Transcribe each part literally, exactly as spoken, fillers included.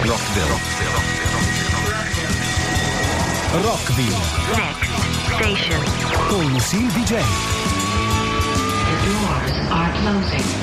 Rockville. Rockville. Next station. Con Lucille D J. The doors are closing.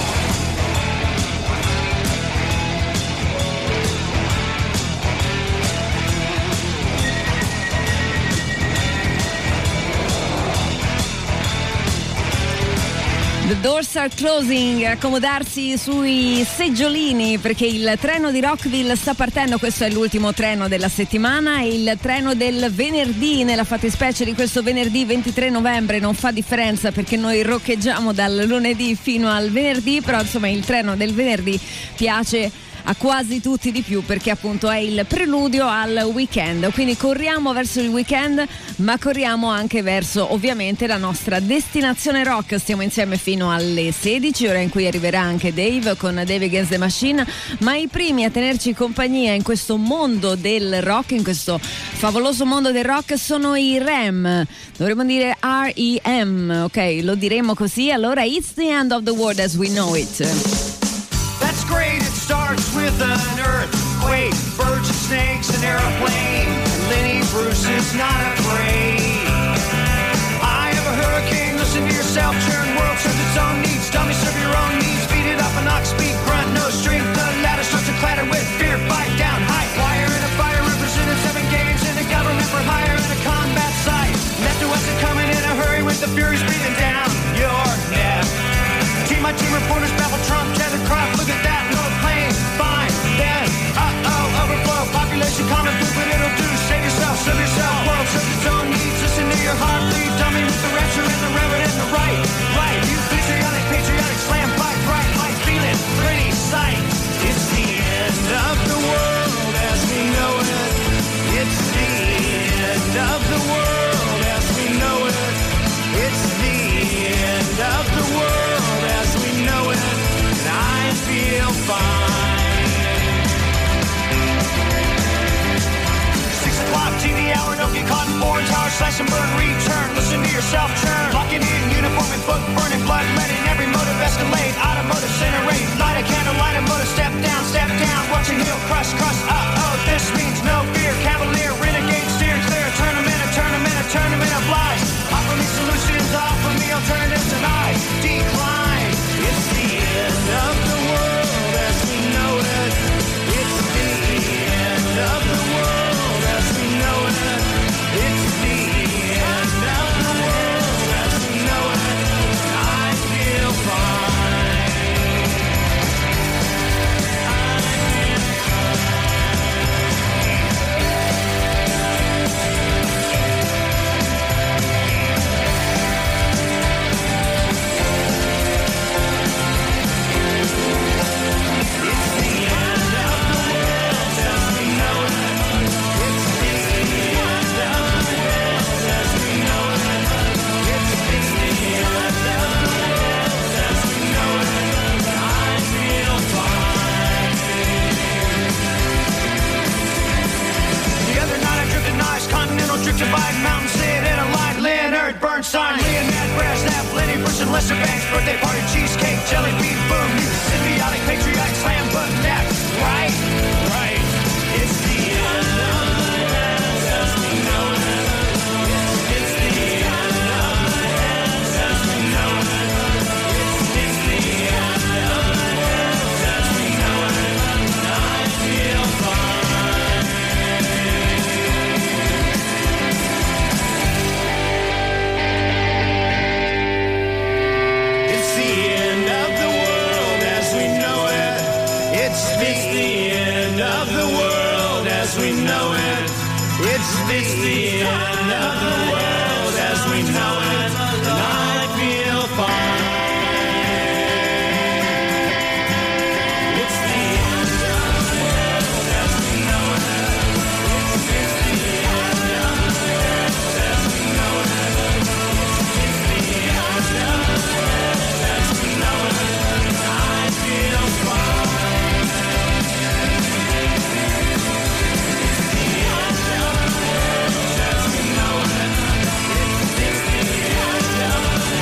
The doors are closing, accomodarsi sui seggiolini perché il treno di Rockville sta partendo. Questo è l'ultimo treno della settimana, il treno del venerdì, nella fattispecie di questo venerdì ventitré novembre. Non fa differenza perché noi roccheggiamo dal lunedì fino al venerdì, però insomma il treno del venerdì piace a quasi tutti di più perché appunto è il preludio al weekend, quindi corriamo verso il weekend ma corriamo anche verso ovviamente la nostra destinazione rock. Stiamo insieme fino alle sedici, ora in cui arriverà anche Dave con Dave Against the Machine, ma i primi a tenerci compagnia in questo mondo del rock, in questo favoloso mondo del rock, sono i R E M, dovremmo dire R E M, ok, lo diremo così. Allora, It's the End of the World as We Know It. That's great, it starts with an earthquake, birds and snakes, an airplane. Lenny Bruce is not afraid. I have a hurricane, listen to yourself, churn, world serves its own needs. Dummy, serve your own needs, beat it up an ox, speak, grunt, no strength. The ladder starts to clatter with fear, fight down, high wire in a fire, represented seven games in a government for hire in a combat site. Left to west are coming in a hurry with the furies breathing down your neck. Team, my team reporters babble Trump, tether crop, look at that, no plane, fine, then, uh-oh, overflow, population common food, but it'll do, save yourself, serve yourself, world serves its own needs, listen to your heart, bleed, dummy with the rapture and the reverend and the right, right, you patriotic, patriotic, slam, fight, bright, light, feeling, pretty sight, it's the end of the world as we know it, it's the end of the world as we know it, it's the end of the world as we know it, and I feel fine. Six o'clock T V hour, don't get caught in foreign tower, slash and burn, return, listen to yourself churn, locking in uniform and book, burning blood, letting every motive escalate, automotive incinerate, light a candle, light a motive, step down, step down, watching heel crush, crush, uh-oh, this means no fear, cavalier, renegade, steer clear, tournament, a tournament, a tournament of lies, offer me solutions, offer me alternatives, and I decline. It's the end of the world as we know it. It's the end of the world as we know it. It's the end of the world as we know it. I feel fine. I feel drifted by mountain, sit in a line, Leonard Bernstein, Leonard Brezhnev, Lenny Bruce and Lester Banks, birthday party, cheesecake, jelly bean, boom, you symbiotic, patriotic, slam, but that's right, right, it's the end of the world as we know it, it's the end of the world as we know it, it's the end of the world as we know it, and I feel fine. We know it. It's the, it's the end of the world as we know it, and I feel fine. It's the end of the world as we know it. It's, it's the end of the world as we know it. It's the end of the world as we know it, and I feel fine. It's the end of the world as we know it. It's, it's the end of the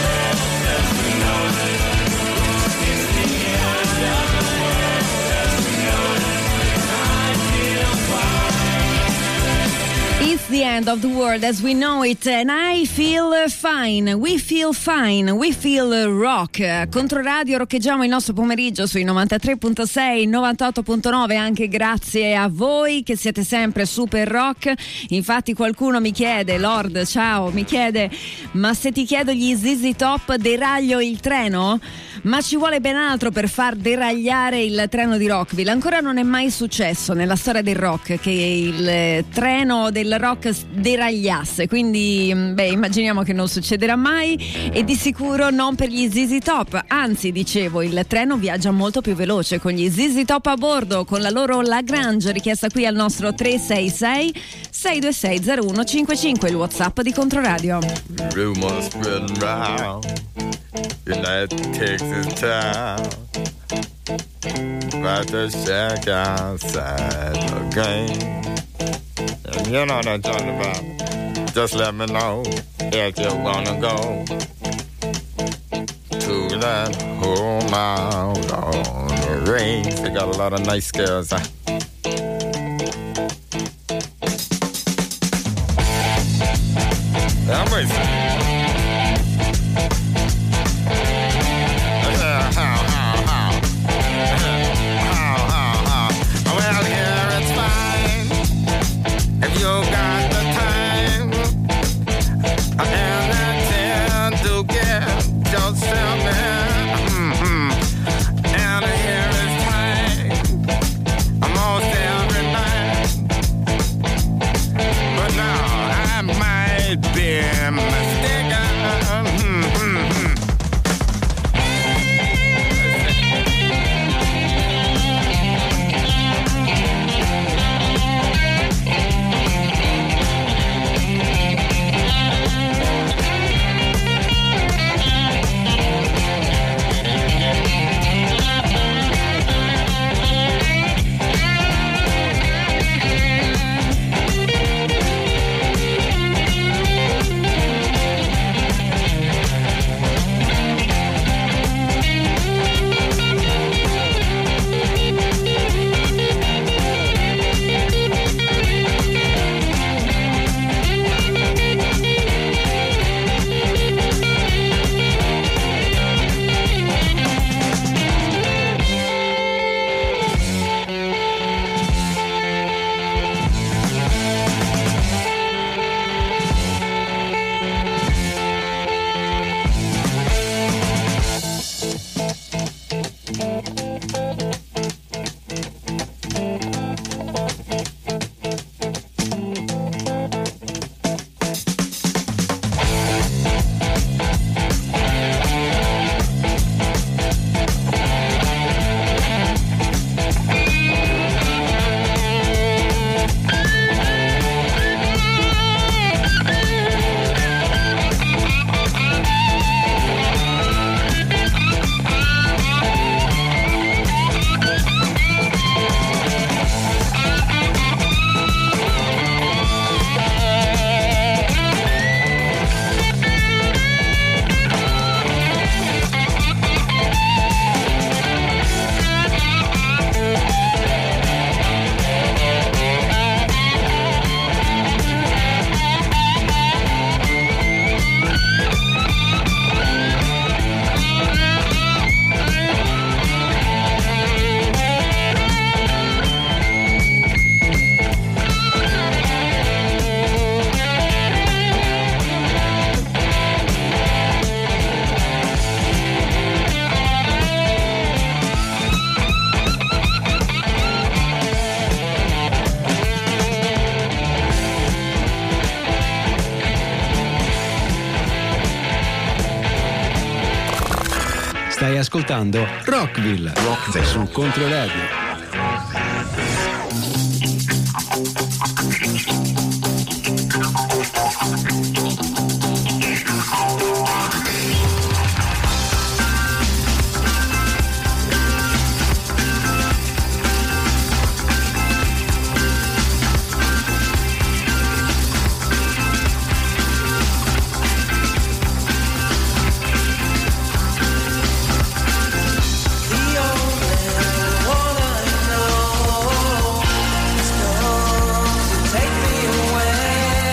the end of the world as we know it, and I feel fine, we feel fine, we feel rock. Controradio, roccheggiamo il nostro pomeriggio sui novantatré virgola sei, novantotto virgola nove, anche grazie a voi che siete sempre super rock. Infatti qualcuno mi chiede, Lord, ciao, mi chiede, ma se ti chiedo gli Z Z Top deraglio il treno? Ma ci vuole ben altro per far deragliare il treno di Rockville. Ancora non è mai successo nella storia del rock che il treno del rock deragliasse, quindi beh, immaginiamo che non succederà mai, e di sicuro non per gli Z Z Top. Anzi, dicevo, il treno viaggia molto più veloce con gli Z Z Top a bordo, con la loro Lagrange, richiesta qui al nostro tre sei sei sei due sei zero uno cinque cinque, il WhatsApp di Controradio. Rumors spreading round United Texas town about the shack outside the game. And you know what I'm talking about. Just let me know if you wanna go to that home out on the range. They got a lot of nice girls, huh? I'm racing. Stai ascoltando Rockville, Rockville su Controradio. Take me away.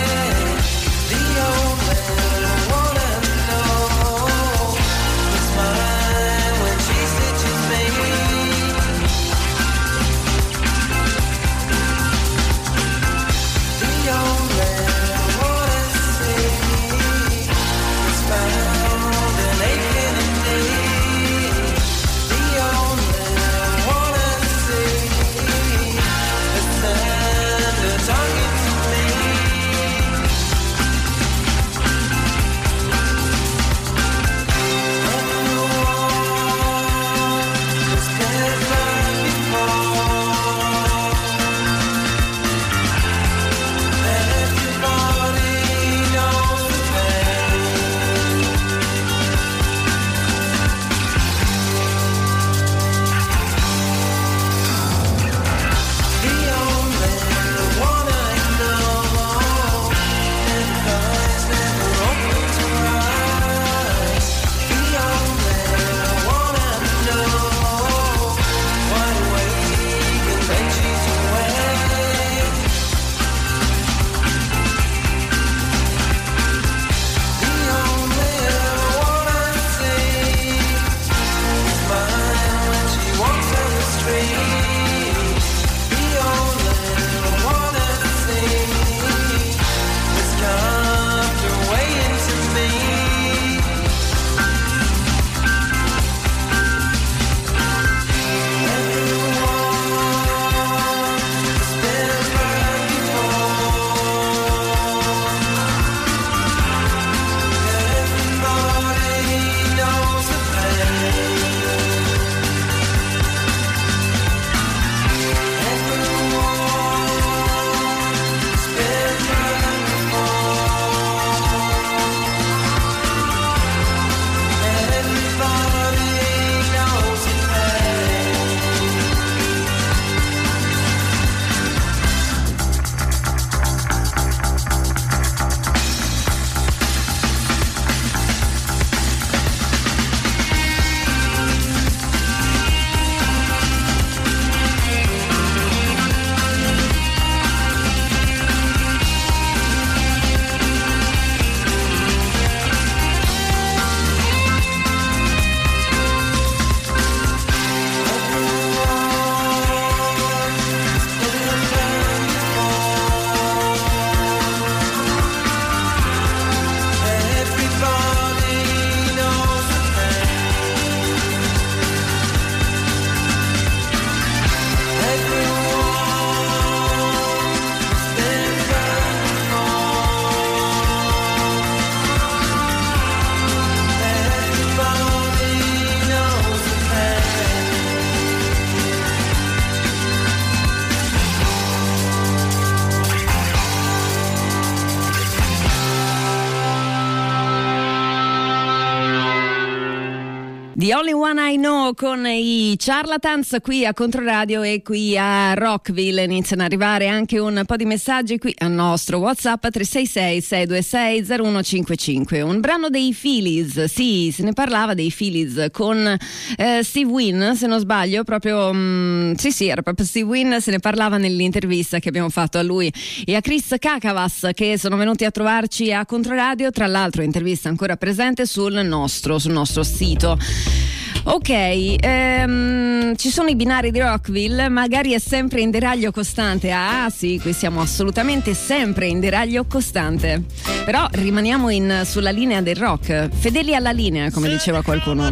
The Only One I Know con i Charlatans qui a Controradio e qui a Rockville. Iniziano ad arrivare anche un po' di messaggi qui al nostro WhatsApp tre sei sei sei due sei zero uno cinque cinque. Un brano dei Phillies, sì, se ne parlava dei Phillies con eh, Steve Wynn, se non sbaglio, proprio mh, sì sì, era proprio Steve Wynn, se ne parlava nell'intervista che abbiamo fatto a lui e a Chris Kakavas, che sono venuti a trovarci a Controradio, tra l'altro intervista ancora presente sul nostro, sul nostro sito. Ok, ehm, ci sono i binari di Rockville, magari è sempre in deraglio costante. Ah sì, qui siamo assolutamente sempre in deraglio costante. Però rimaniamo in, sulla linea del rock, fedeli alla linea, come diceva qualcuno.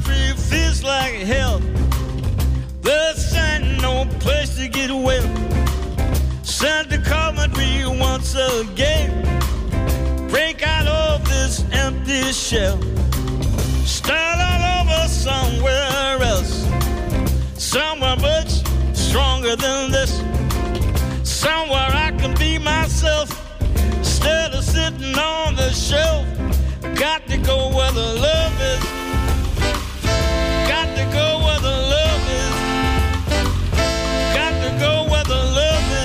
Santa Coventry once again. Break out of this empty shell. Start all over somewhere else. Somewhere much stronger than this. Somewhere I can be myself instead of sitting on the shelf. Got to go where the love is. Got to go where the love is. Got to go where the love is.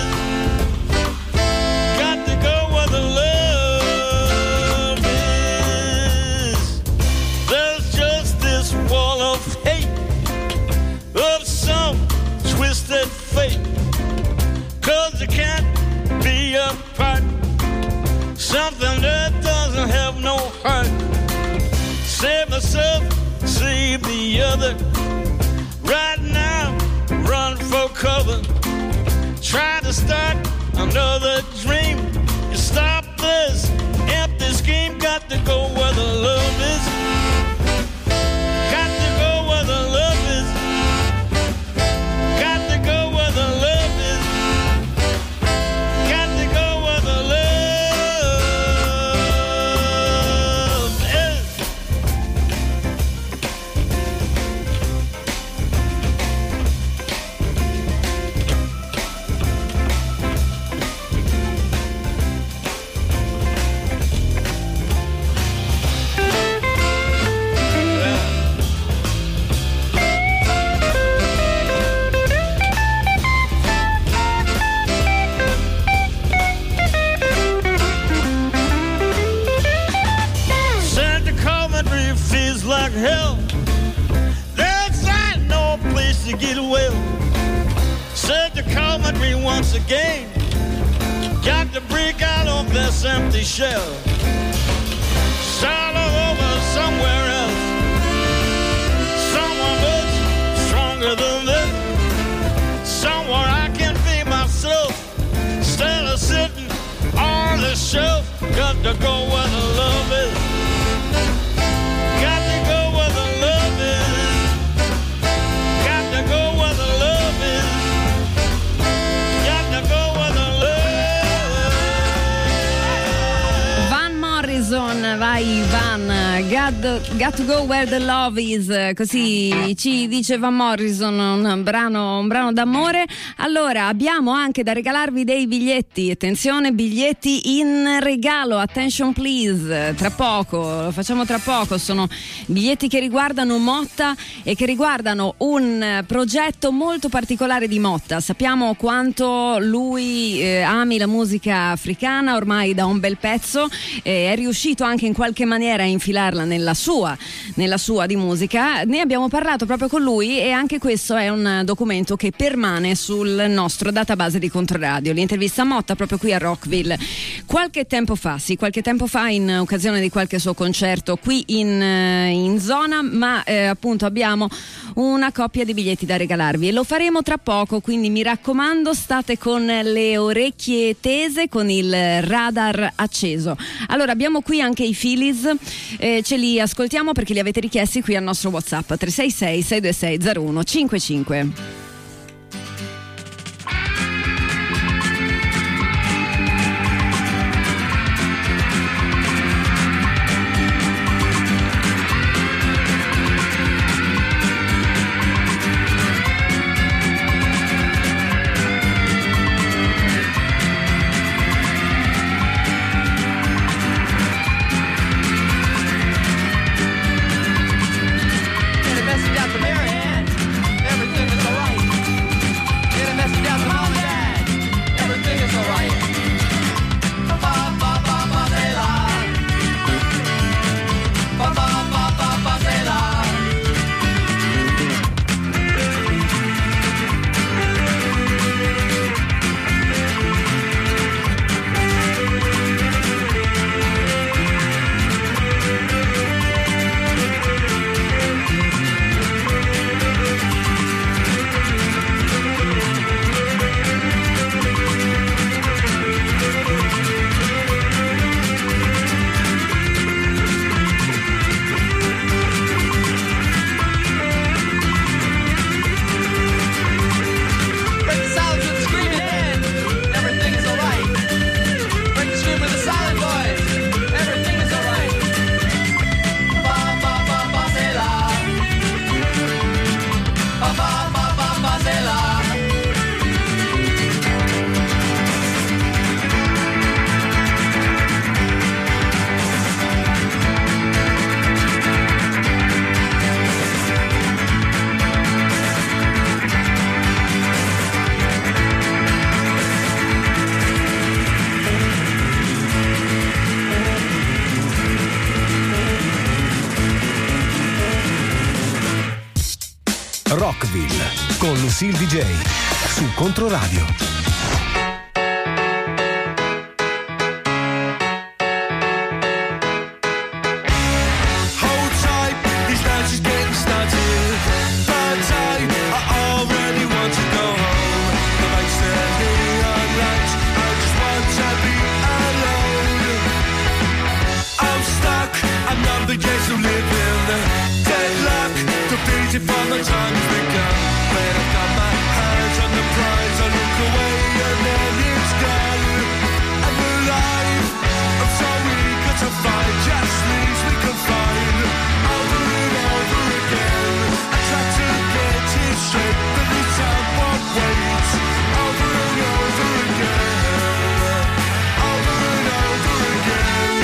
Got to go where the love is. There's just this wall of hate, of some twisted fate. Cause it can't be apart. Something that doesn't have no heart. Save myself, save the other. Right now, run for cover. Try to start another dream. You stop this empty scheme. Got to go where the love is. Got to go where the love is. Got to go where the love is. Got to go where the love is. Santa Coventry feels like hell. There's ain't no place to get well. Santa Coventry once again. Got to break out of this empty shell. Start all over somewhere else. Somewhere much stronger than this. Somewhere I can be myself instead of sitting on the shelf. Got to go where the love is. Got to go where the love is. Got to go where the love is. Got to go where the love is. Van Morrison, vai Van, got, got to go where the love is, così ci dice Van Morrison, un brano, un brano d'amore. Allora abbiamo anche da regalarvi dei biglietti, attenzione, biglietti in regalo, attention please, tra poco, lo facciamo tra poco, sono biglietti che riguardano Motta e che riguardano un progetto molto particolare di Motta. Sappiamo quanto lui eh, ami la musica africana ormai da un bel pezzo, eh, è riuscito anche in qualche maniera a infilarla nella sua, nella sua di musica. Ne abbiamo parlato proprio con lui e anche questo è un documento che permane sul nostro database di Controradio. L'intervista a Motta proprio qui a Rockville qualche tempo fa, sì, qualche tempo fa in occasione di qualche suo concerto qui in, in zona, ma eh, appunto abbiamo una coppia di biglietti da regalarvi e lo faremo tra poco, quindi mi raccomando state con le orecchie tese, con il radar acceso. Allora abbiamo qui anche i Phillies, eh, ce li ascoltiamo perché li avete richiesti qui al nostro WhatsApp tre sei sei sei due sei zero uno cinque cinque. Best Rockville con Lucille D J su Controradio. From the time it's begun, when I've got my hands on the prize, I look away and then it's gone. I'm alive, I'm so eager to find, just leaves me confined. Over and over again, I try to get it straight, but this time won't wait. Over and over again, over and over again.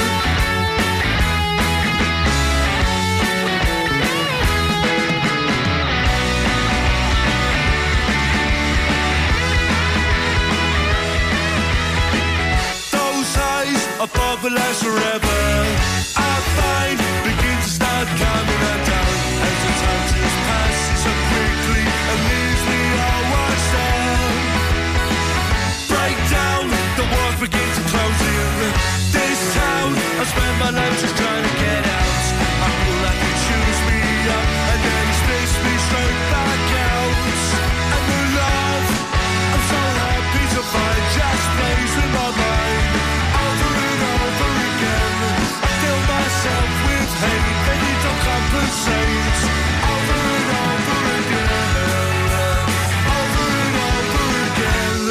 Above the last forever, I find begin to start coming undone as the time just passes so quickly and leaves me all washed out. Break down, the walls begin to close in. This town, I spend my life just trying to get out. I feel like it chews me up and then it spits me straight back out. And the love I'm so happy to find just plays with my mind. With hate, then you don't compensate. Over and over again, over and over again.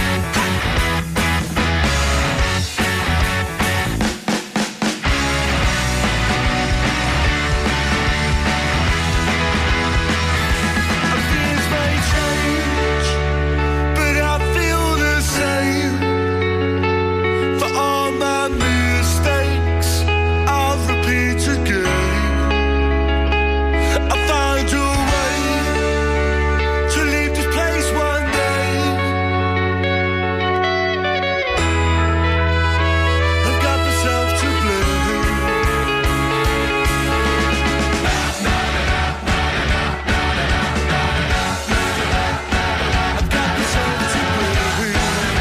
And things may change, but I feel the same. For all my mistakes, I'll repeat again. I find a way to leave this place one day. I've got myself to blame. I've got myself to blame.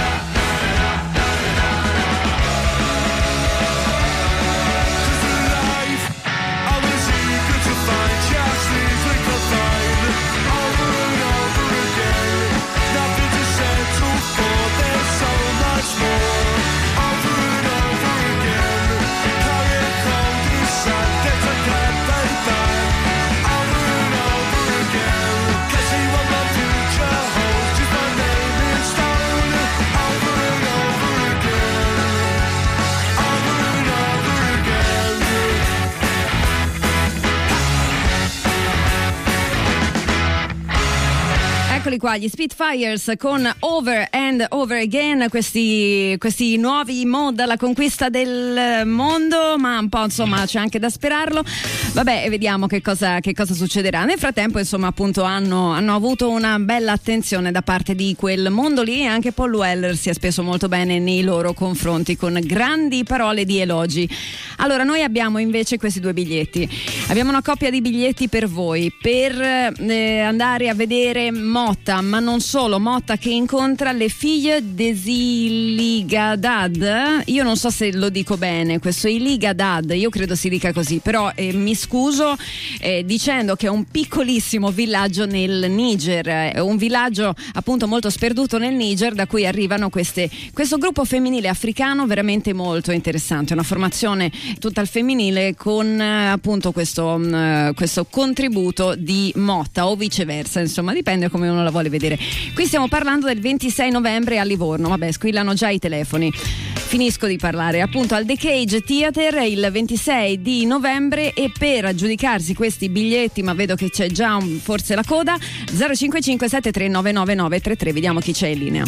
Eccoli qua, gli Spitfires con Over and Over Again, questi, questi nuovi mod alla conquista del mondo, ma un po' insomma c'è anche da sperarlo. Vabbè, vediamo che cosa, che cosa succederà. Nel frattempo insomma appunto hanno, hanno avuto una bella attenzione da parte di quel mondo lì, e anche Paul Weller si è speso molto bene nei loro confronti con grandi parole di elogi. Allora noi abbiamo invece questi due biglietti, abbiamo una coppia di biglietti per voi per eh, andare a vedere Motta, ma non solo, Motta che incontra le figlie des Iligadad. Io non so se lo dico bene questo Iligadad, io credo si dica così, però eh, mi scuso eh, dicendo che è un piccolissimo villaggio nel Niger, è un villaggio appunto molto sperduto nel Niger, da cui arrivano queste, questo gruppo femminile africano veramente molto interessante, una formazione tutta al femminile con eh, appunto questo, mh, questo contributo di Motta o viceversa, insomma dipende come uno la vuole vedere. Qui stiamo parlando del ventisei novembre a Livorno, vabbè squillano già i telefoni, finisco di parlare, appunto al The Cage Theater il ventisei di novembre, e per aggiudicarsi questi biglietti, ma vedo che c'è già un, forse la coda, zero cinque cinque sette tre nove nove nove tre tre, vediamo chi c'è in linea.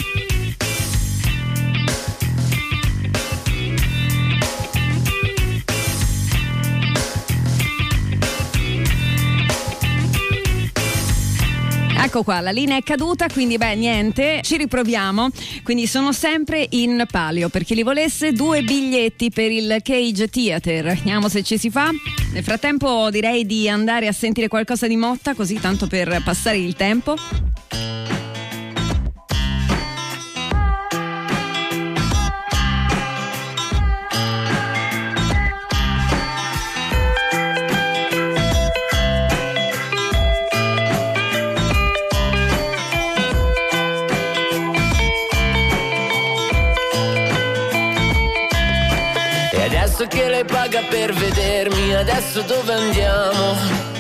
ecco qua, la linea è caduta, quindi beh niente, ci riproviamo. Quindi sono sempre in palio, per chi li volesse, due biglietti per il Cage Theater. Vediamo se ci si fa. Nel frattempo direi di andare a sentire qualcosa di Motta, così tanto per passare il tempo. Adesso che lei paga per vedermi, adesso dove andiamo?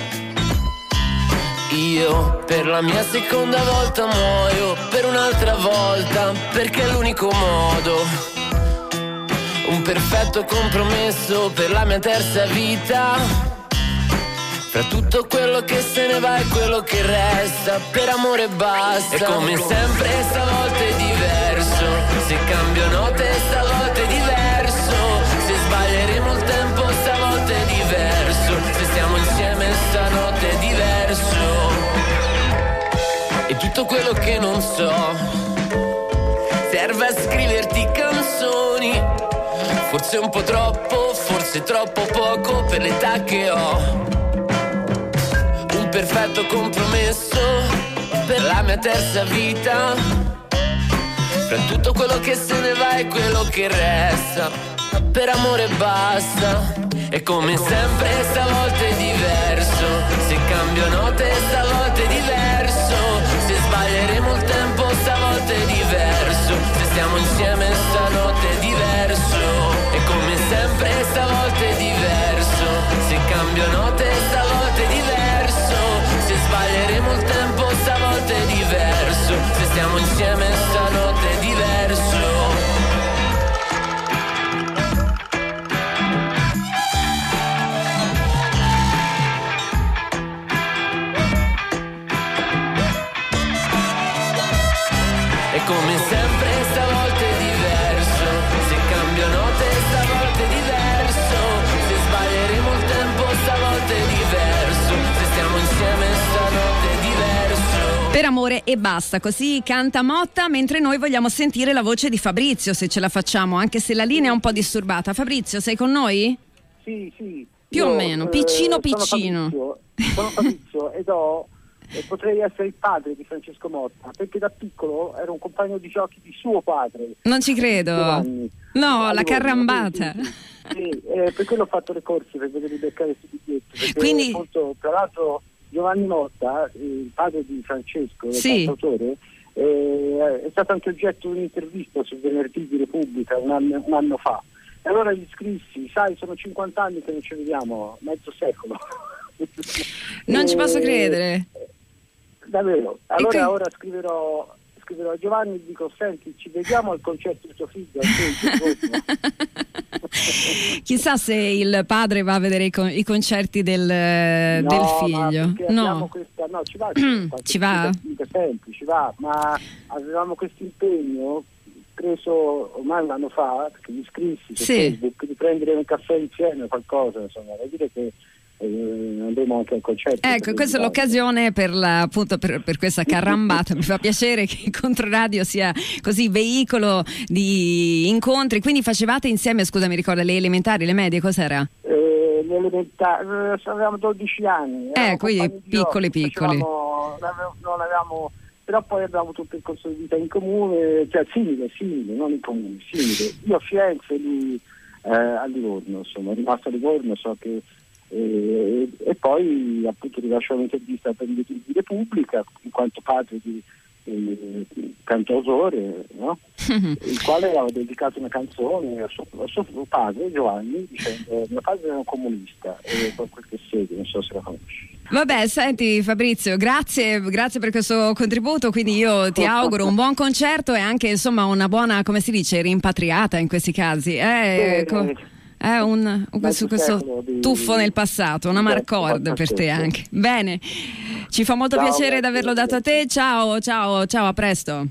Io per la mia seconda volta muoio, per un'altra volta, perché è l'unico modo. Un perfetto compromesso per la mia terza vita. Fra tutto quello che se ne va e quello che resta, per amore basta. E come sempre stavolta è diverso, se cambio note stavolta è diverso. Se sbaglieremo il tempo stavolta è diverso. Se stiamo insieme stanotte è diverso. E tutto quello che non so serve a scriverti canzoni. Forse un po' troppo, forse troppo poco per l'età che ho. Un perfetto compromesso per la mia terza vita. Fra tutto quello che se ne va e quello che resta, per amore basta. E come sempre stavolta è diverso, se cambio note stavolta è diverso. Se sbaglieremo il tempo stavolta è diverso. Se stiamo insieme stanotte è diverso. E come sempre stavolta è diverso, se cambio note stavolta è diverso. Se sbaglieremo il tempo stavolta è diverso. Se stiamo insieme stanotte è diverso. Come sempre stavolta è diverso, se cambio note stavolta è diverso. Se sbaglieremo il tempo stavolta è diverso. Se stiamo insieme stanotte è diverso. Per amore e basta, così canta Motta, mentre noi vogliamo sentire la voce di Fabrizio, se ce la facciamo, anche se la linea è un po' disturbata. Fabrizio, sei con noi? Sì, sì. Più Io, o meno, piccino eh, piccino. Sono Fabrizio, sono Fabrizio ed ho e potrei essere il padre di Francesco Motta, perché da piccolo ero un compagno di giochi di suo padre. Non ci credo. Giovanni. No, A la Livorno, carrambata. Sì, sì, sì. Eh, per quello ho fatto le corse per vedere di beccare questi biglietti. Perché Quindi... appunto, tra l'altro Giovanni Motta, il padre di Francesco, il sì. cantautore, eh, è stato anche oggetto di un'intervista su Venerdì di Repubblica un anno, un anno fa. E allora gli scrissi, sai, sono cinquanta anni che non ci vediamo, mezzo secolo. Non e... ci posso credere. Davvero, allora qui... ora scriverò, scriverò a Giovanni e dico: senti, ci vediamo al concerto di tuo figlio. Chissà se il padre va a vedere i, con- i concerti del, no, del figlio. No, questa, no, ci va, ci va? Sempre, ci va, ma avevamo questo impegno preso ormai un anno fa, perché gli scrissi su sì. Facebook, di prendere un caffè insieme, qualcosa, insomma, vuol dire che andremo anche al concerto. Ecco, questa è l'occasione per, la, appunto per, per questa carrambata. Mi fa piacere che Controradio sia così veicolo di incontri. Quindi facevate insieme, scusa, mi ricorda, le elementari, le medie, cos'era? Eh, le elementari, avevamo dodici anni. Eh, quindi piccoli giochi, piccoli. Facevamo, non avevamo, però poi abbiamo avuto un percorso di vita in comune, cioè simile, simile, non in comune, simile. Io a Firenze, lui eh, a Livorno, insomma, è rimasto a Livorno, so che E, e poi appunto rilasciò un'intervista per il di Repubblica in quanto padre di eh, cantautore, no? Il quale aveva dedicato una canzone a suo, a suo padre Giovanni dicendo: mio padre era un comunista, e con quel che segue, non so se la conosci. Vabbè, senti Fabrizio, grazie, grazie per questo contributo, quindi io ti auguro un buon concerto e anche insomma una buona, come si dice, rimpatriata in questi casi. Eh, eh, co- È un, questo, questo tuffo nel passato, una marcord per te anche. Bene, ci fa molto ciao, piacere grazie, di averlo dato a te. Ciao, ciao, ciao, a presto.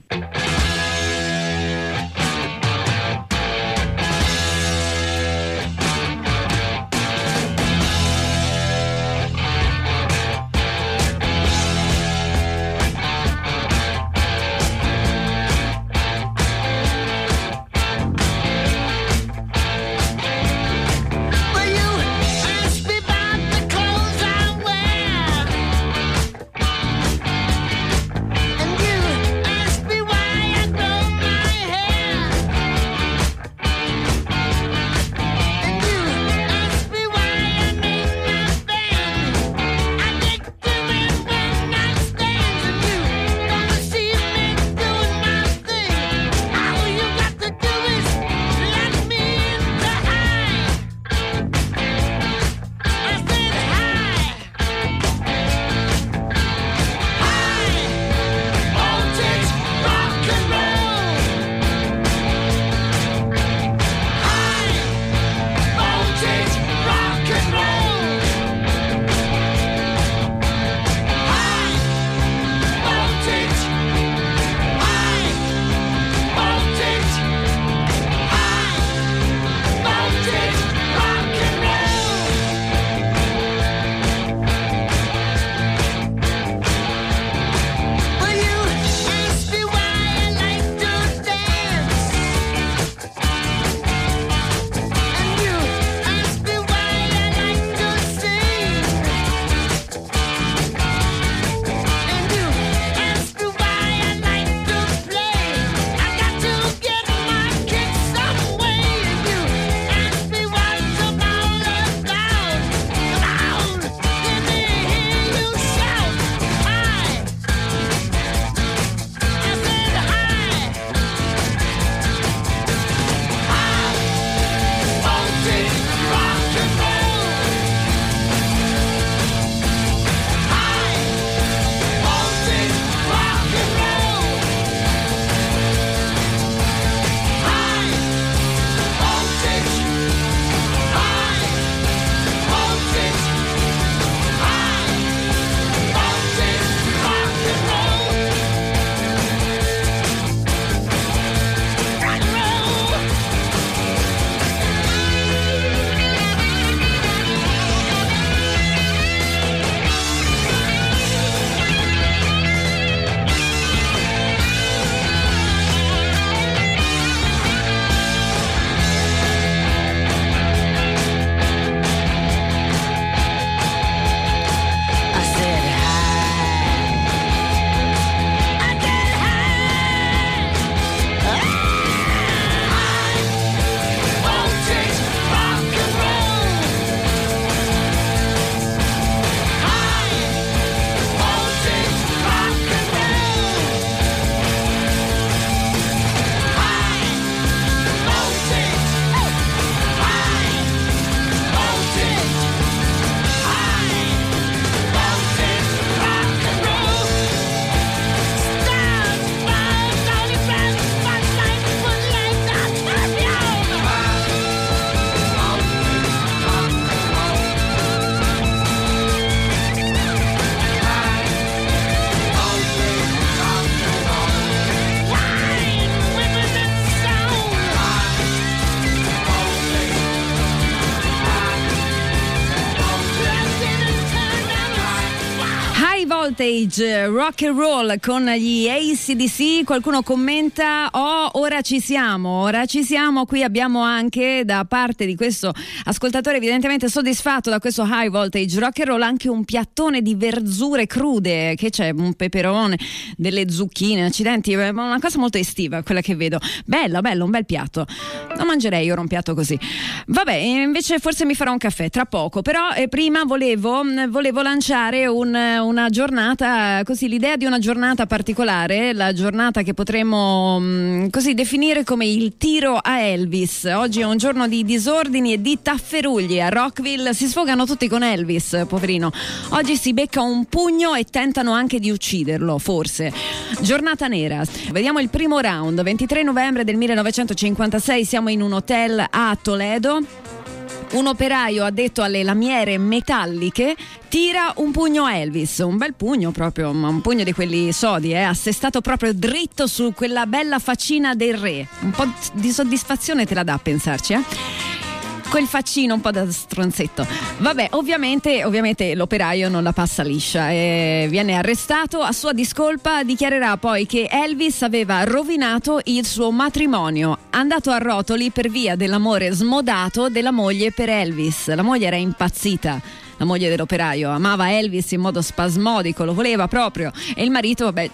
Voltage, rock and roll con gli A C D C. Qualcuno commenta: oh, ora ci siamo, ora ci siamo. Qui abbiamo anche da parte di questo ascoltatore evidentemente soddisfatto da questo High Voltage rock and roll anche un piattone di verdure crude, che c'è un peperone, delle zucchine, accidenti, una cosa molto estiva quella che vedo. Bello, bello, un bel piatto. Non mangerei ora un piatto così. Vabbè, invece forse mi farò un caffè tra poco, però eh, prima volevo, volevo lanciare un, una giornata, così l'idea di una giornata particolare, la giornata che potremmo mh, così definire come il tiro a Elvis. Oggi è un giorno di disordini e di tafferugli. A Rockville si sfogano tutti con Elvis, poverino. Oggi si becca un pugno e tentano anche di ucciderlo, forse. Giornata nera. Vediamo il primo round. ventitré novembre del millenovecentocinquantasei, siamo in un hotel a Toledo. Un operaio addetto alle lamiere metalliche tira un pugno a Elvis, un bel pugno proprio, un pugno di quelli sodi, eh, assestato proprio dritto su quella bella faccina del re. Un po' di soddisfazione te la dà a pensarci, eh? Quel faccino un po' da stronzetto. Vabbè, ovviamente, ovviamente l'operaio non la passa liscia e viene arrestato. A sua discolpa dichiarerà poi che Elvis aveva rovinato il suo matrimonio, andato a rotoli per via dell'amore smodato della moglie per Elvis. La moglie era impazzita. La moglie dell'operaio amava Elvis in modo spasmodico, lo voleva proprio, e il marito, vabbè,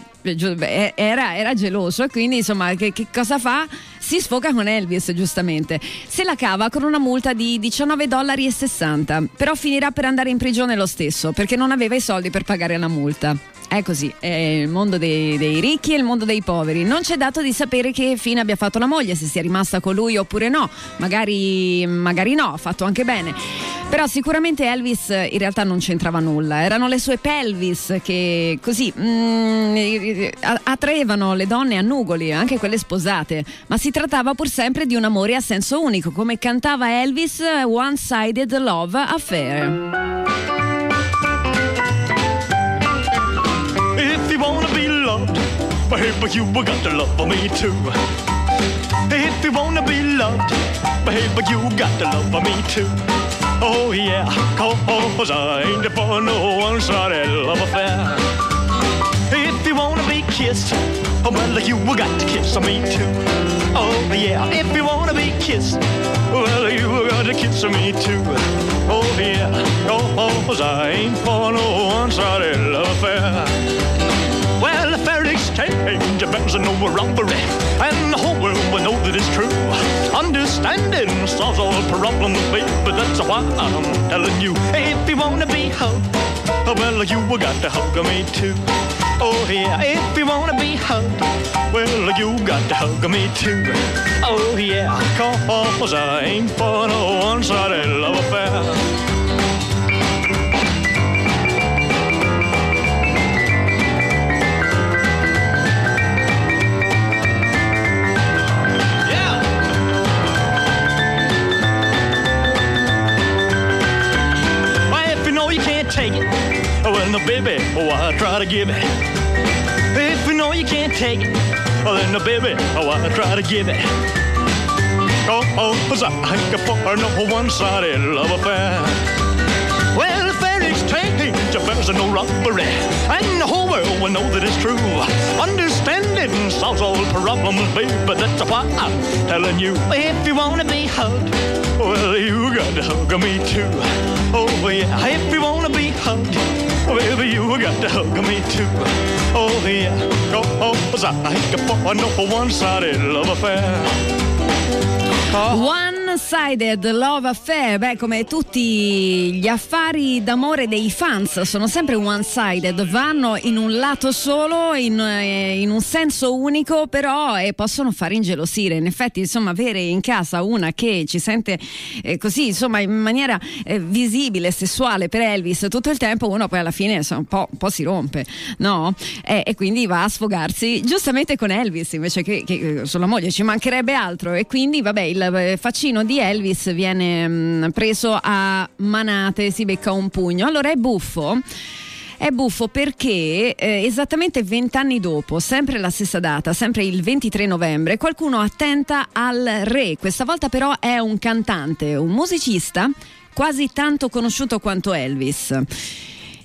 era, era geloso, e quindi insomma che, che cosa fa? Si sfoga con Elvis, giustamente. Se la cava con una multa di diciannove dollari e sessanta, però finirà per andare in prigione lo stesso perché non aveva i soldi per pagare la multa. È così, è il mondo dei, dei ricchi e il mondo dei poveri. Non c'è dato di sapere che fine abbia fatto la moglie, se sia rimasta con lui oppure no. Magari, magari no, ha fatto anche bene. Però sicuramente Elvis in realtà non c'entrava nulla. Erano le sue pelvis che così mm, attraevano le donne a nugoli, anche quelle sposate. Ma si trattava pur sempre di un amore a senso unico, come cantava Elvis, One-Sided Love Affair. If you wanna be loved, baby, you got to love me too. If you wanna be loved, baby, you got to love me too. Oh yeah, cause I ain't for no one-sided love affair. If you wanna be kissed, well, you got to kiss me too. Oh yeah, if you wanna be kissed, well, you got to kiss me too. Oh yeah, cause I ain't for no one-sided love affair. Well, a fair exchange depends on no robbery, and the whole world will know that it's true. Understanding solves all problems, baby, that's why I'm telling you. If you wanna be hugged, well, you got to hug me too. Oh yeah, if you wanna be hugged, well, you got to hug me too. Oh yeah, cause I ain't for no one-sided love affair. Take it, well, no, baby, oh, I try to give it. If you know you can't take it, well, then, no, baby, oh, I try to give it. Oh, oh, cause I ain't for no one-sided love affair. Well, fair exchange affairs are no robbery, and the whole world will know that it's true. Understanding solves all problems, baby, that's why I'm telling you. If you wanna be hugged, well, you got to hug me too. Oh yeah, if you wanna be hugged, baby, you got to hug me too. Oh yeah, oh, cause I ain't for no one-sided love affair. Oh. One-Sided Love Affair, beh, come tutti gli affari d'amore dei fans sono sempre one-sided, vanno in un lato solo, in, in un senso unico, però e possono far ingelosire. In effetti, insomma, avere in casa una che ci sente eh, così, insomma, in maniera eh, visibile, sessuale per Elvis tutto il tempo, uno poi alla fine insomma, un, po', un po' si rompe, no? E, e quindi va a sfogarsi giustamente con Elvis invece che, che sulla moglie, ci mancherebbe altro. E quindi, vabbè, il faccino di Elvis viene mh, preso a manate, si becca un pugno. Allora è buffo. È buffo perché eh, esattamente vent'anni dopo, sempre la stessa data, sempre il ventitré novembre, qualcuno attenta al re. Questa volta però è un cantante, un musicista quasi tanto conosciuto quanto Elvis.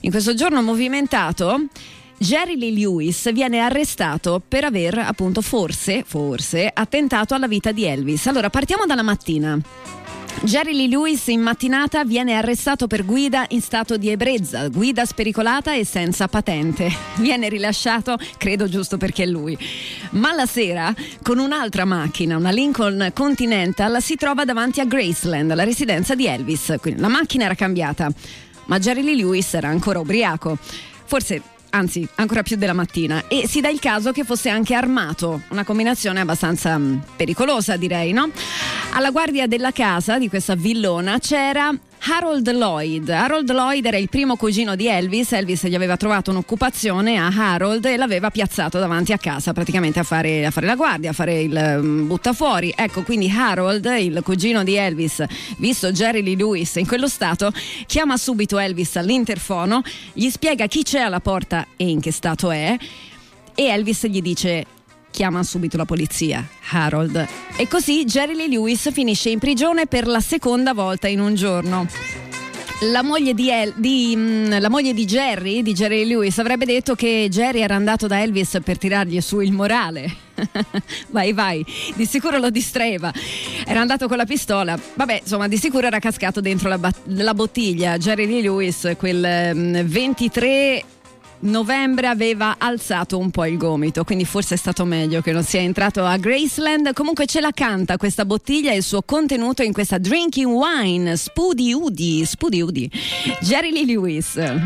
In questo giorno movimentato, Jerry Lee Lewis viene arrestato per aver appunto forse, forse attentato alla vita di Elvis. Allora partiamo dalla mattina. Jerry Lee Lewis in mattinata viene arrestato per guida in stato di ebbrezza, guida spericolata e senza patente. Viene rilasciato, credo giusto perché è lui. Ma la sera, con un'altra macchina, una Lincoln Continental, si trova davanti a Graceland, la residenza di Elvis. Quindi la macchina era cambiata, ma Jerry Lee Lewis era ancora ubriaco. Forse... anzi ancora più della mattina, e si dà il caso che fosse anche armato, una combinazione abbastanza mh, pericolosa, direi, no? Alla guardia della casa di questa villona c'era Harold Lloyd. Harold Lloyd era il primo cugino di Elvis. Elvis gli aveva trovato un'occupazione a Harold e l'aveva piazzato davanti a casa praticamente a fare, a fare la guardia, a fare il um, buttafuori. Ecco, quindi Harold, il cugino di Elvis, visto Jerry Lee Lewis in quello stato, chiama subito Elvis all'interfono, gli spiega chi c'è alla porta e in che stato è, e Elvis gli dice: chiama subito la polizia, Harold. E così Jerry Lee Lewis finisce in prigione per la seconda volta in un giorno. La moglie di, El- di, mh, la moglie di Jerry, di Jerry Lee Lewis, avrebbe detto che Jerry era andato da Elvis per tirargli su il morale. vai vai, di sicuro lo distraeva, era andato con la pistola, vabbè, insomma, di sicuro era cascato dentro la, bat- la bottiglia. Jerry Lee Lewis quel mh, ventitré novembre aveva alzato un po' il gomito, quindi forse è stato meglio che non sia entrato a Graceland. Comunque ce la canta questa bottiglia e il suo contenuto in questa Drinking Wine, Spudi Udi, Spudi Udi, Jerry Lee Lewis. Well,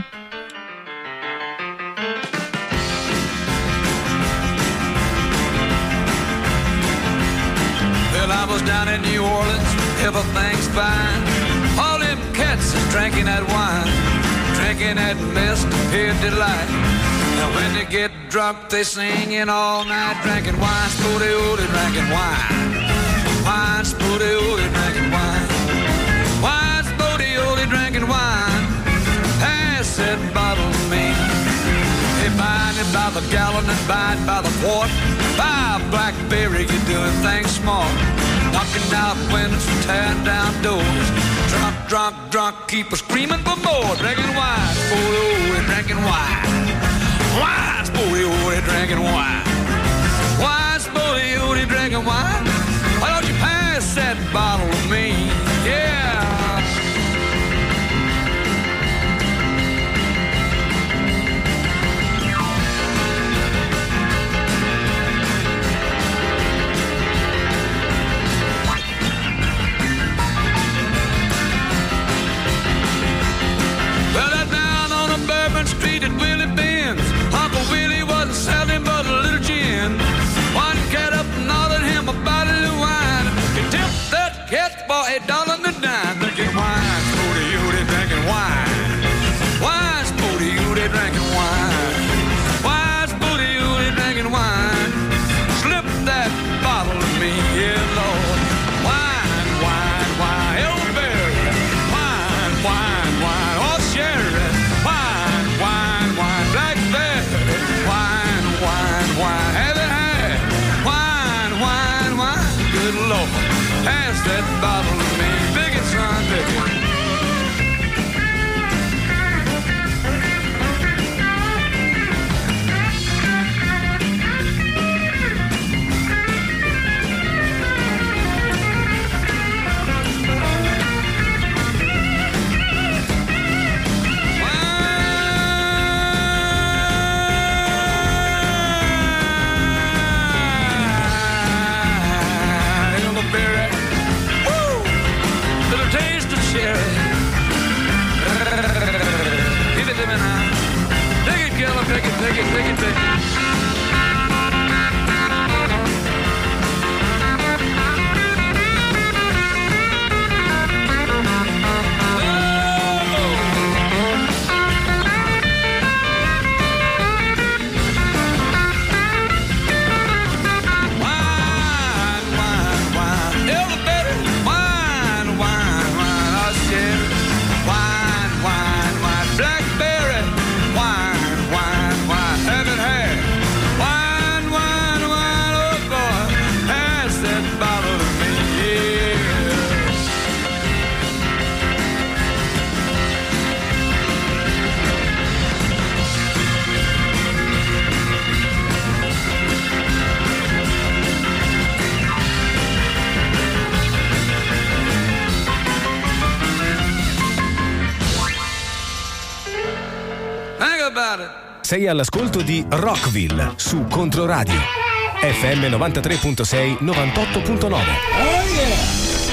I was down in New Orleans, everything's fine. All them cats is drinking that wine, drinking that mist, pure delight. Now when they get drunk, they singing all night, drinking wine, spooty ooty, drinking wine. Wine, spooty ooty, drinking wine. Wine, spooty ooty, drinking wine. Pass that bottle to me. Hey, buying it by the gallon and buying by the quart. Buy a blackberry, you're doing things smart. Knocking out windows, tearing down doors. Drunk, drunk, drunk, keep a screaming for more. Drinking wine, spooty ooty, drinking wine. Wine, spooty ooty, drinking wine. Wine, spooty ooty, drinking wine. Why don't you pass that bottle to me? Yeah. Street at Willie Ben's, Uncle Willie wasn't selling but a little gin. One cat up and hollered him a bottle of wine. He tipped that cat for a dollar and a dime. Drinking wine, spooty ooty, drinking wine. Wine, spooty ooty, drinking wine. Wine, spooty ooty, drinking wine. Slip that bottle to me, yeah, Lord. Wine, wine, wine, elderberry. Wine, wine, wine, oh, sherry. Wine, wine, blackberry, wine, wine, wine, have it had, wine, wine, wine, good Lord, pass that bottle to me, dig it, son, dig it. Sei all'ascolto di Rockville su Controradio F M novantatré virgola sei, novantotto virgola nove. Oh yeah!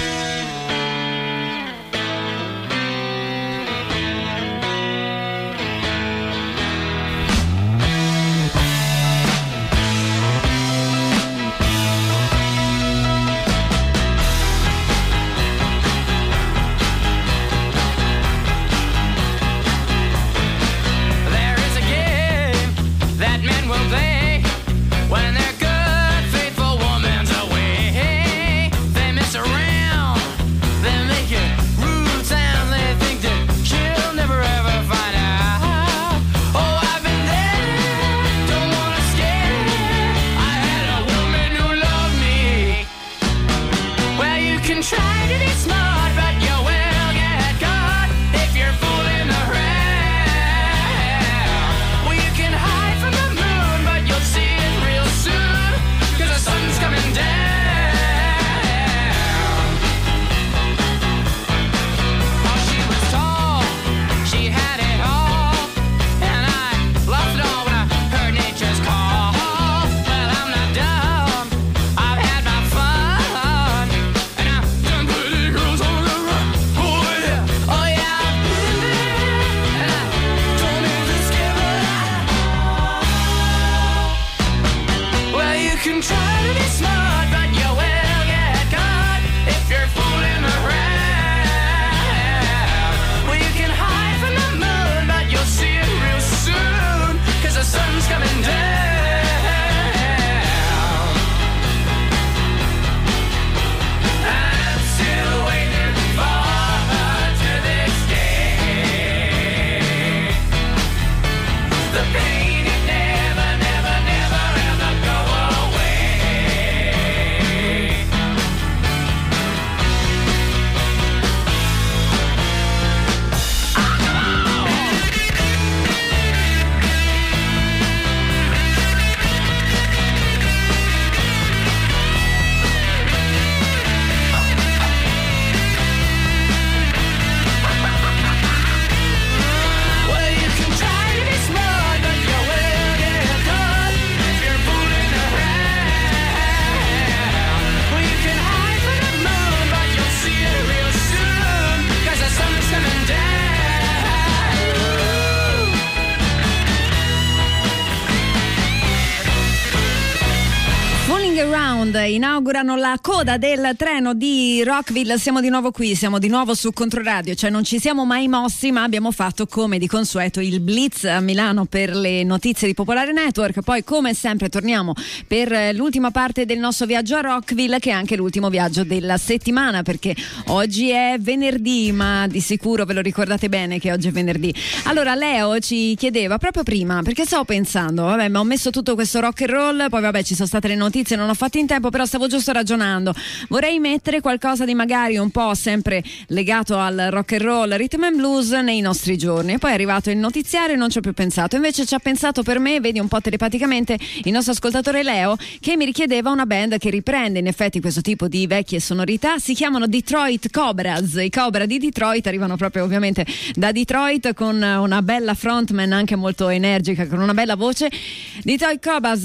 Inaugurano la coda del treno di Rockville. Siamo di nuovo qui, siamo di nuovo su Controradio, cioè non ci siamo mai mossi, ma abbiamo fatto come di consueto il Blitz a Milano per le notizie di Popolare Network. Poi come sempre torniamo per l'ultima parte del nostro viaggio a Rockville, che è anche l'ultimo viaggio della settimana, perché oggi è venerdì, ma di sicuro ve lo ricordate bene che oggi è venerdì. Allora Leo ci chiedeva proprio prima, perché stavo pensando, vabbè, ma ho messo tutto questo rock and roll, poi vabbè ci sono state le notizie, non ho fatto in tempo, però stavo giusto ragionando, vorrei mettere qualcosa di magari un po' sempre legato al rock and roll, rhythm and blues nei nostri giorni. E poi è arrivato il notiziario e non ci ho più pensato, invece ci ha pensato per me, vedi un po' telepaticamente, il nostro ascoltatore Leo, che mi richiedeva una band che riprende in effetti questo tipo di vecchie sonorità. Si chiamano Detroit Cobras, i Cobra di Detroit arrivano proprio ovviamente da Detroit, con una bella frontman anche molto energica, con una bella voce. Detroit Cobras,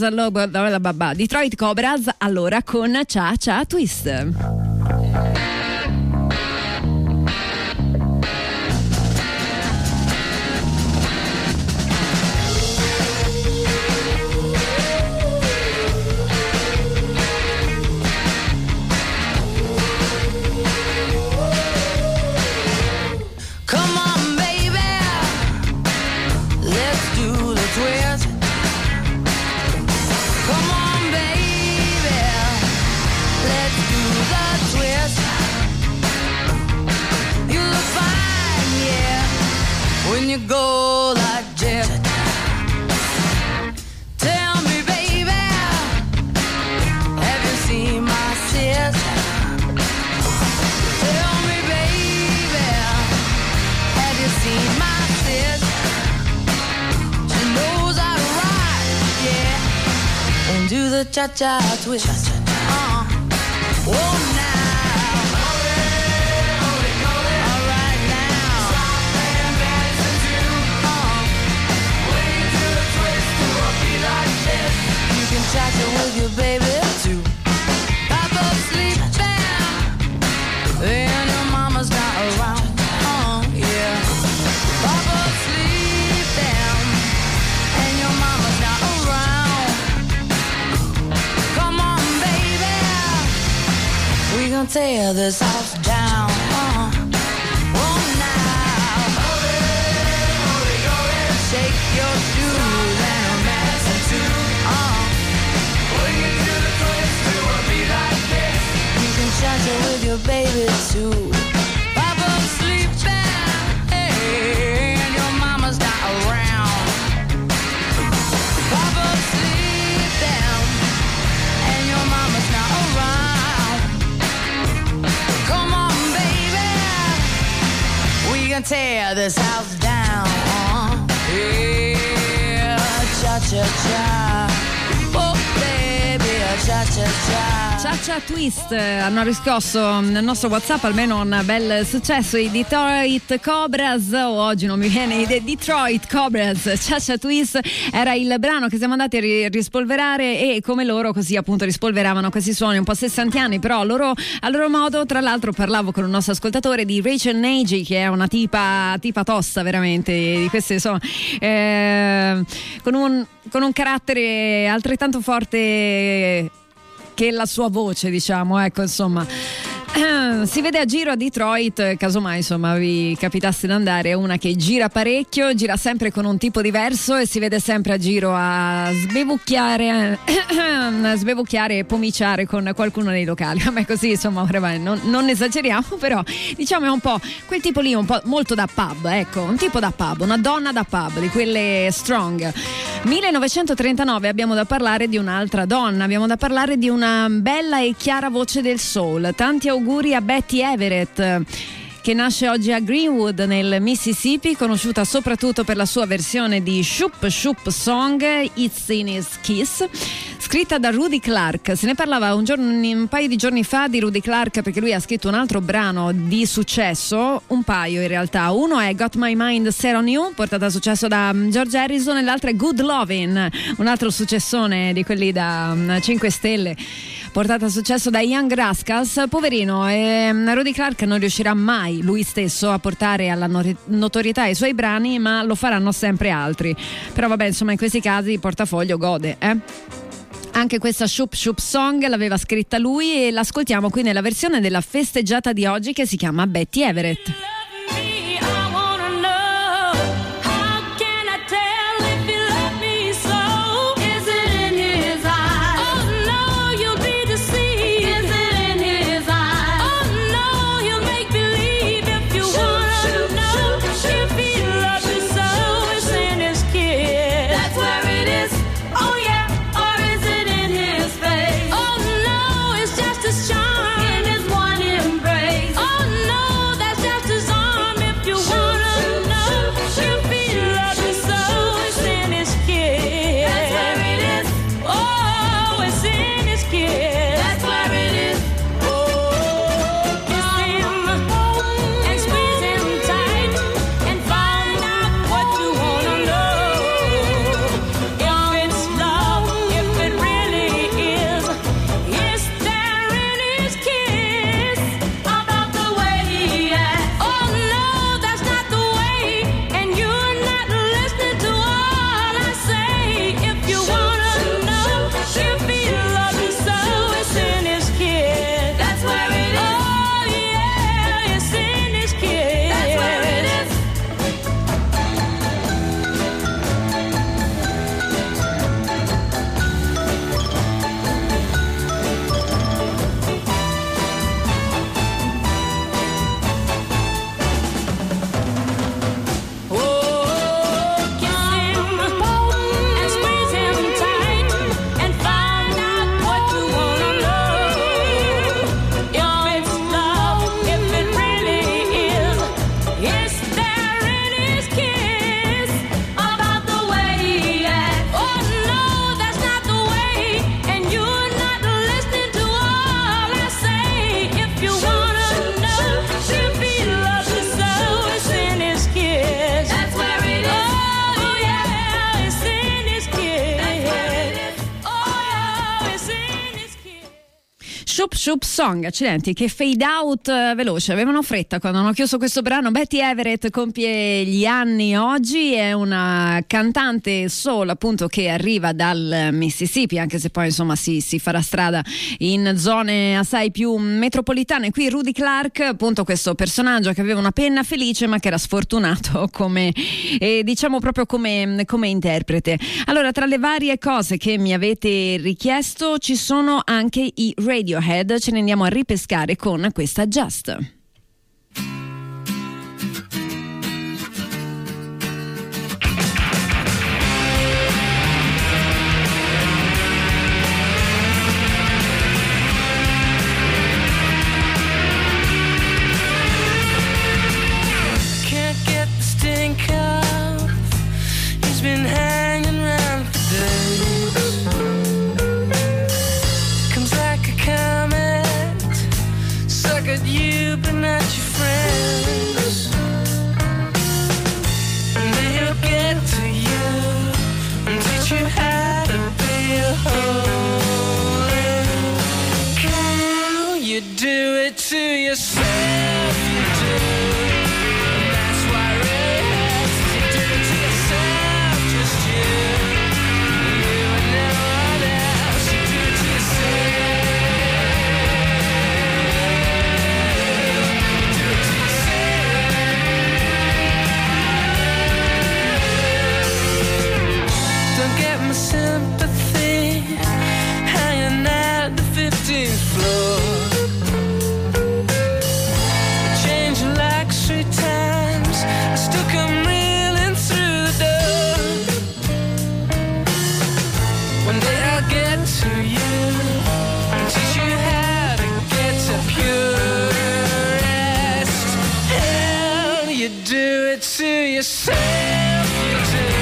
Detroit Cobras allora con Cha Cha Twist. You go like jet. Tell me, baby, have you seen my sis? Tell me, baby, have you seen my sis? She knows how to ride, yeah, and do the cha-cha twist. Uh, oh, now. Twist. cha-cha with your baby too. Papa sleeping, and your mama's not around. Oh yeah. Papa sleeping, and your mama's not around. Come on, baby, we gon' tear this house down. Uh-huh. Oh, now, shake your shoes and a mess or two. Uh-huh. Bring it to the twist to a beat like this. You can cha-cha with your baby too. Papa's sleeping, hey, and your mama's not around. Papa's sleeping, and your mama's not around. Come on, baby, we can tear this house down. Yeah, cha-cha-cha. Oh, baby, cha-cha-cha. Cha-cha Twist hanno riscosso nel nostro WhatsApp almeno un bel successo. I Detroit Cobras, o oh, oggi non mi viene idea, Detroit Cobras. Cha-cha Twist era il brano che siamo andati a ri- rispolverare, e come loro così appunto rispolveravano questi suoni un po' sessantiani, però a loro, a loro modo. Tra l'altro parlavo con un nostro ascoltatore di Rachel Nagy, che è una tipa, tipa tosta veramente, di queste insomma, eh, con un con un carattere altrettanto forte che la sua voce, diciamo, ecco, insomma. Si vede a giro a Detroit, casomai insomma vi capitasse di andare, una che gira parecchio, gira sempre con un tipo diverso e si vede sempre a giro a sbevucchiare sbevucchiare e pomiciare con qualcuno nei locali. Vabbè, così insomma non, non esageriamo, però diciamo è un po' quel tipo lì, un po' molto da pub, ecco, un tipo da pub, una donna da pub, di quelle strong. millenovecentotrentanove abbiamo da parlare di un'altra donna, abbiamo da parlare di una bella e chiara voce del soul. Tanti auguri a Betty Everett, che nasce oggi a Greenwood nel Mississippi, conosciuta soprattutto per la sua versione di Shoop Shoop Song It's in His Kiss, scritta da Rudy Clark. Se ne parlava un, giorno, un paio di giorni fa di Rudy Clark, perché lui ha scritto un altro brano di successo, un paio in realtà. Uno è Got My Mind Set on You, portata a successo da George Harrison, e l'altro è Good Lovin', un altro successone di quelli da cinque stelle, portata a successo da Young Rascals. Poverino, e Rudy Clark non riuscirà mai lui stesso a portare alla notorietà i suoi brani, ma lo faranno sempre altri. Però vabbè, insomma, in questi casi il portafoglio gode, eh? Anche questa Shoop Shoop Song l'aveva scritta lui, e l'ascoltiamo qui nella versione della festeggiata di oggi, che si chiama Betty Everett. So Shoop Shoop Song, accidenti, che fade out eh, veloce, avevano fretta quando hanno chiuso questo brano. Betty Everett compie gli anni oggi, è una cantante soul appunto che arriva dal Mississippi, anche se poi insomma si, si farà strada in zone assai più metropolitane. Qui Rudy Clark, appunto questo personaggio che aveva una penna felice ma che era sfortunato come eh, diciamo proprio come, come interprete. Allora, tra le varie cose che mi avete richiesto ci sono anche i Radiohead, ce ne andiamo a ripescare con questa Just. He's been hanging around for days. Comes like a comet, suck at you but not your friends. And then he'll get to you and teach you how to be holy. Can you do it to yourself? You do. Sympathy hanging at the fifteenth floor. Change like three times, I still come reeling through the door. One day I'll get to you and teach you how to get to pure rest. How do you do it to yourself? You do.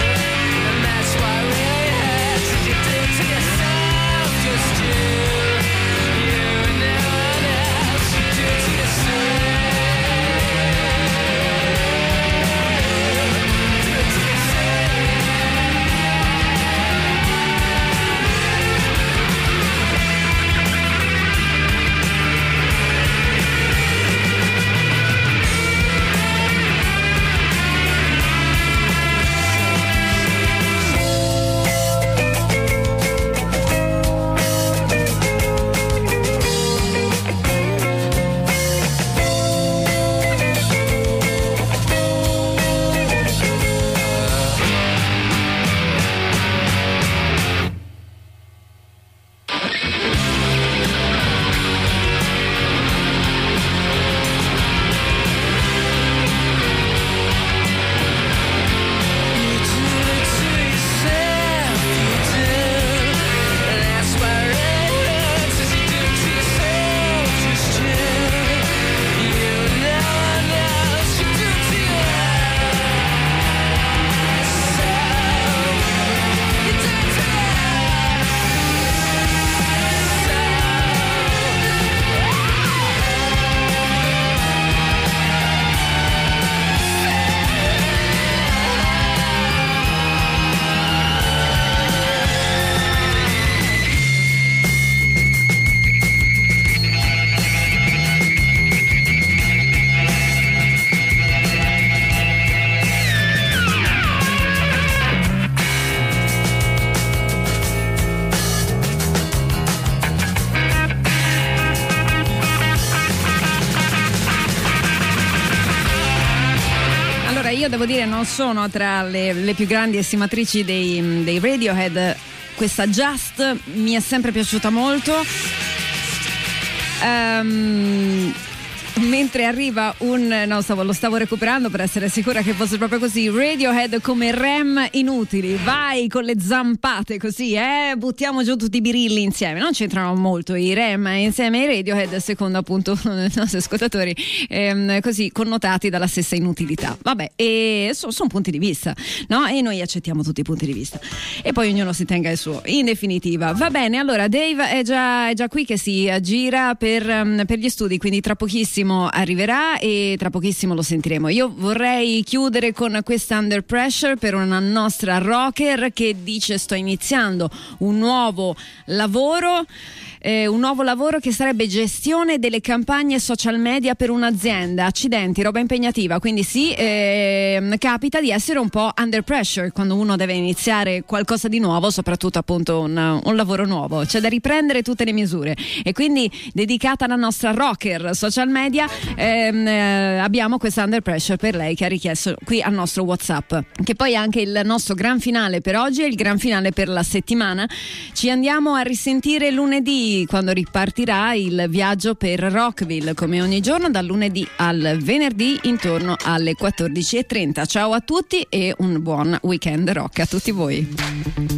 Io devo dire non sono tra le, le più grandi estimatrici dei, dei Radiohead. Questa Just mi è sempre piaciuta molto. Um, mentre arriva un no stavo, lo stavo recuperando per essere sicura che fosse proprio così. Radiohead come Rem inutili, vai con le zampate così, eh buttiamo giù tutti i birilli insieme. Non c'entrano molto i Rem insieme ai Radiohead, secondo appunto i nostri ascoltatori, ehm, così connotati dalla stessa inutilità. Vabbè, e sono son punti di vista, no? E noi accettiamo tutti i punti di vista e poi ognuno si tenga il suo, in definitiva. Va bene, allora Dave è già, è già qui che si aggira per, um, per gli studi, quindi tra pochissimo arriverà e tra pochissimo lo sentiremo. Io vorrei chiudere con questa Under Pressure per una nostra rocker che dice: sto iniziando un nuovo lavoro, eh, un nuovo lavoro che sarebbe gestione delle campagne social media per un'azienda. Accidenti, roba impegnativa, quindi sì, eh, capita di essere un po' under pressure quando uno deve iniziare qualcosa di nuovo, soprattutto appunto un, un lavoro nuovo. C'è da riprendere tutte le misure e quindi dedicata alla nostra rocker social media ehm, eh, abbiamo questa under pressure per lei che ha richiesto qui al nostro WhatsApp, che poi è anche il nostro gran finale per oggi e il gran finale per la settimana. Ci andiamo a risentire lunedì quando ripartirà il viaggio per Rockville, come ogni giorno dal lunedì al venerdì intorno alle quattordici e trenta. Ciao a tutti e un buon weekend rock a tutti voi.